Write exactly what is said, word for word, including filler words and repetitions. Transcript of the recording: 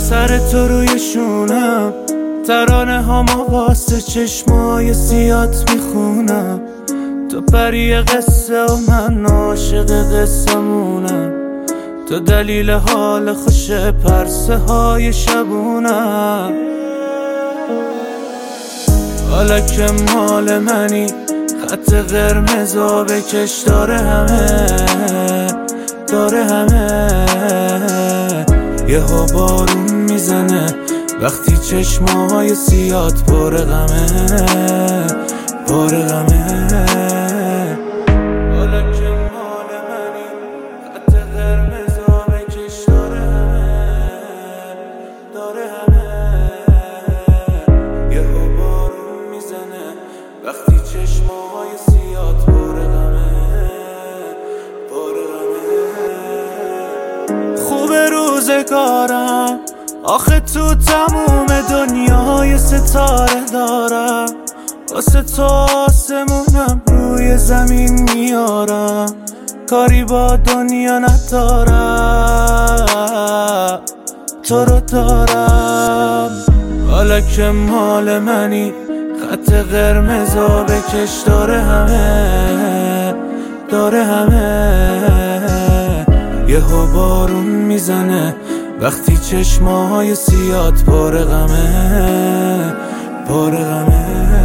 سر تو روی شونم، ترانه هامو واسه چشمای سیات میخونم. تو پری قصه و من عاشق قصه‌مونم، تو دلیل حال خوش پرسه های شبونم. حالا که مال منی، خط قرمزا بکش، داره همه داره همه. یهو بارون میزنه وقتی چشمای سیات پر غمه پر غمه. حالا که مال منی، خط قرمزا بکش، داره همه داره همه. یهو بارون میزنه وقتی چشمای سیات پر غمه پر غمه. خوبه روزگارم آخه تو تموم دنیای ستاره دارم، واسه تو آسمونم روی زمین میارم، کاری با دنیا ندارم، تو رو دارم. حالا که مال منی، خط قرمزا بکش، داره همه داره همه. یهو بارون میزنه وقتی چشمای سیات پر غمه پر غمه.